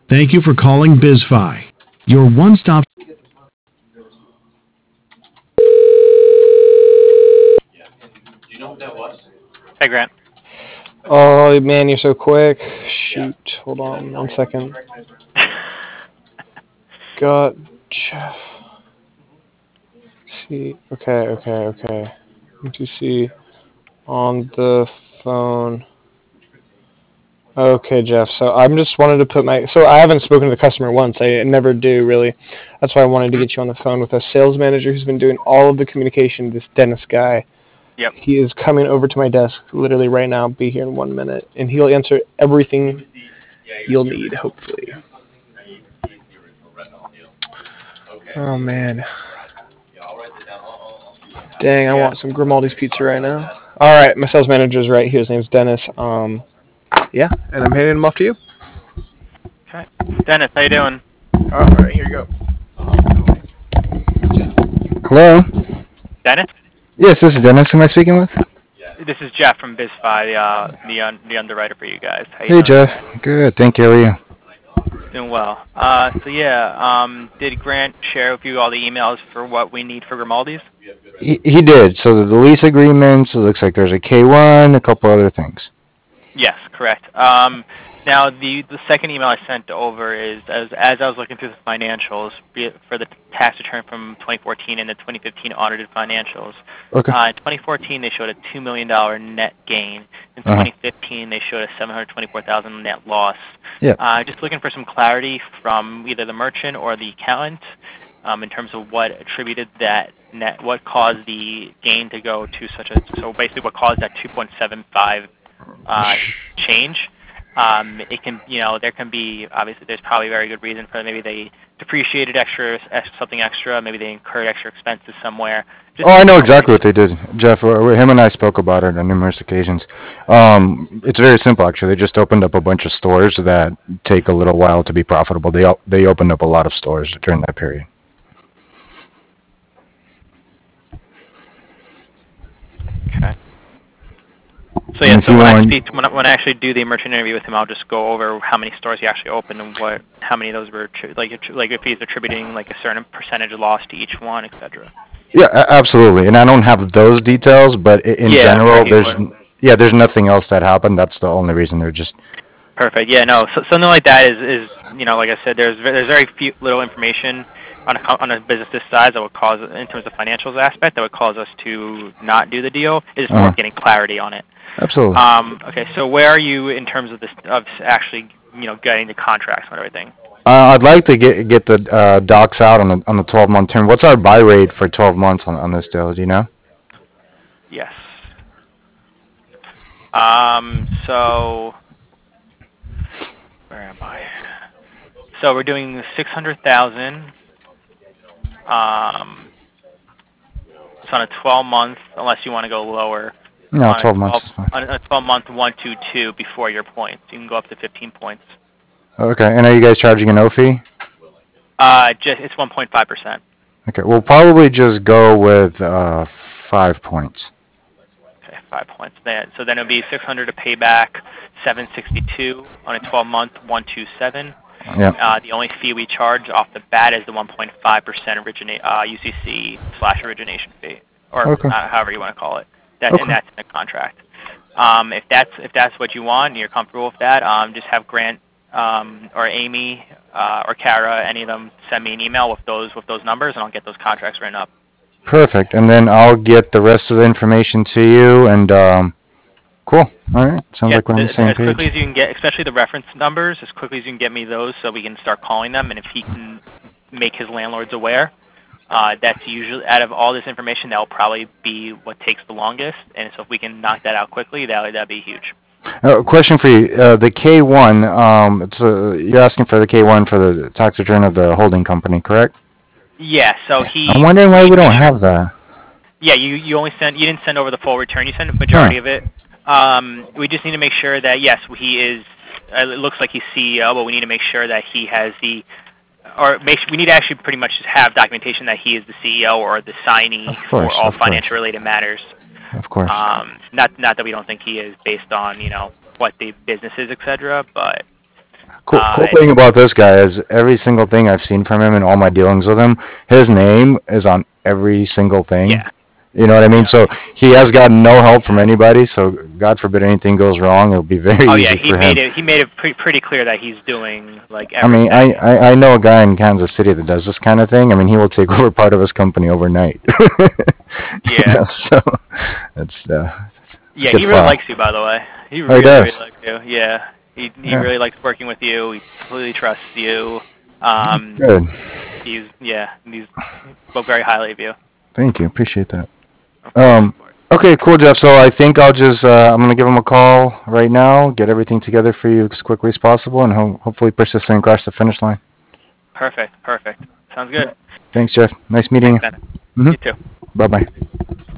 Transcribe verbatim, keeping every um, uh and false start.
Thank you for calling BizFi, your one-stop. Hey, Grant. Oh, man, you're so quick. Shoot. Hold on one second. Got Jeff. See. Okay, okay, okay. Need to see on the phone. Okay, Jeff. So I'm just wanted to put my. So I haven't spoken to the customer once. I never do, really. That's why I wanted to get you on the phone with a sales manager who's been doing all of the communication, this Dennis guy. Yep. He is coming over to my desk literally right now. Be here in one minute, and he'll answer everything you'll need, hopefully. Oh man. Dang, I want some Grimaldi's pizza right now. All right, my sales manager's right here. His name's Dennis. Um, yeah, and I'm handing him off to you. Okay. Dennis, how you doing? All right, here you go. Hello? Dennis? Yes, this is Dennis. Who am I speaking with? This is Jeff from BizFi, the, uh, the, un- the underwriter for you guys. How you Hey, doing Jeff. today? Good. Thank you. How are you? Doing well. Uh, so yeah, um, did Grant share with you all the emails for what we need for Grimaldi's? He, he did. So the lease agreements, it looks like there's a K one, a couple other things. Yes, correct. Um, now, the, the second email I sent over is, as, as I was looking through the financials for the tax return from twenty fourteen and the twenty fifteen audited financials. Okay. Uh, in twenty fourteen, they showed a two million dollars net gain. In Uh-huh. twenty fifteen, they showed a seven hundred twenty-four thousand dollars net loss. Yeah. Uh, just looking for some clarity from either the merchant or the accountant um, in terms of what attributed that net, what caused the gain to go to such a, so basically what caused that two point seven five uh, change. Um, it can, you know, there can be, obviously there's probably a very good reason for it. Maybe they depreciated extra, something extra, maybe they incurred extra expenses somewhere. Just Oh, I know exactly what they did, Jeff. uh, Him and I spoke about it on numerous occasions. Um, it's very simple, actually. They just opened up a bunch of stores that take a little while to be profitable. They o- they opened up a lot of stores during that period. Okay. So And yeah, if so you when I want- speak, when I, when I actually do the merchant interview with him, I'll just go over how many stores he actually opened and what, how many of those were attri- like, attri- like if he's attributing like a certain percentage loss to each one, et cetera. Yeah, a- absolutely. And I don't have those details, but i- in Yeah, general, right, there's but- yeah, there's nothing else that happened. That's the only reason they're just. Perfect. Yeah, no, so, something like that is, is, you know, like I said, there's there's very few little information on a co- on a business this size that would cause, in terms of financials aspect, that would cause us to not do the deal. It's more Uh-huh. of getting clarity on it. Absolutely. Um, okay, so where are you in terms of this, of actually, you know, getting the contracts and everything? Uh, I'd like to get get the uh, docs out on the on the twelve month term. What's our buy rate for twelve months on, on this deal? Do you know? Yes. Um, so, where am I? So we're doing six hundred thousand. Um, it's on a twelve month, unless you want to go lower. No, On a twelve months is fine. On a twelve month one two two before your points. You can go up to fifteen points. Okay, and are you guys charging an O fee? Uh, just, it's one point five percent. Okay, we'll probably just go with uh, five points. Okay, five points. Then, so then it'll be six hundred to pay back, seven sixty-two on a twelve month one two seven. Yeah. Uh, the only fee we charge off the bat is the one point five percent originate uh, U C C slash origination fee, or Okay. uh, however you want to call it. That, Okay. And that's in the contract. Um, if that's if that's what you want and you're comfortable with that, um, just have Grant um, or Amy uh, or Kara, any of them, send me an email with those with those numbers, and I'll get those contracts written up. Perfect, and then I'll get the rest of the information to you. And um, cool. All right, sounds Yeah, like we're on the as, same as quickly page. as you can get, especially the reference numbers, as quickly as you can get me those, so we can start calling them. And if he can make his landlords aware, uh, that's usually, out of all this information, that will probably be what takes the longest. And so if we can knock that out quickly, that would that'd be huge. Uh, question for you: uh, the K one. Um, it's uh, you're asking for the K one for the tax return of the holding company, correct? Yeah. So he. I'm wondering why he- we don't he- have that. Yeah, you, you only send you didn't send over the full return. You sent a majority Huh. of it. Um, we just need to make sure that yes, he is. Uh, it looks like he's C E O, but we need to make sure that he has the, or make, we need to actually pretty much just have documentation that he is the C E O or the signee Of course, for all of course. financial related matters. Of course. Um, not not that we don't think he is based on you know what the business is, et cetera. But Cool, Uh, cool thing about this guy is every single thing I've seen from him in all my dealings with him, his name is on every single thing. yeah, You know what I mean? So he has gotten no help from anybody. So God forbid anything goes wrong, it'll be very oh easy yeah, he for made him. it. He made it pre- pretty clear that he's doing like I mean, everything. I, I, I know a guy in Kansas City that does this kind of thing. I mean, he will take over part of his company overnight. You Yeah. know, so it's uh, Yeah, good he really file. likes you, by the way. He Oh, really, he does? really likes you. Yeah, he he Yeah. really likes working with you. He completely trusts you. Um, Good. he's yeah, he's spoke very highly of you. Thank you. Appreciate that. Of course, Um, of course. okay, cool, Jeff. So I think I'll just uh, I'm gonna give him a call right now, get everything together for you as quickly as possible, and ho- hopefully persistent and cross the finish line. Perfect, perfect. Sounds good. Thanks, Jeff. Nice meeting Thanks, you. Dennis. Mhm. You too. Bye bye.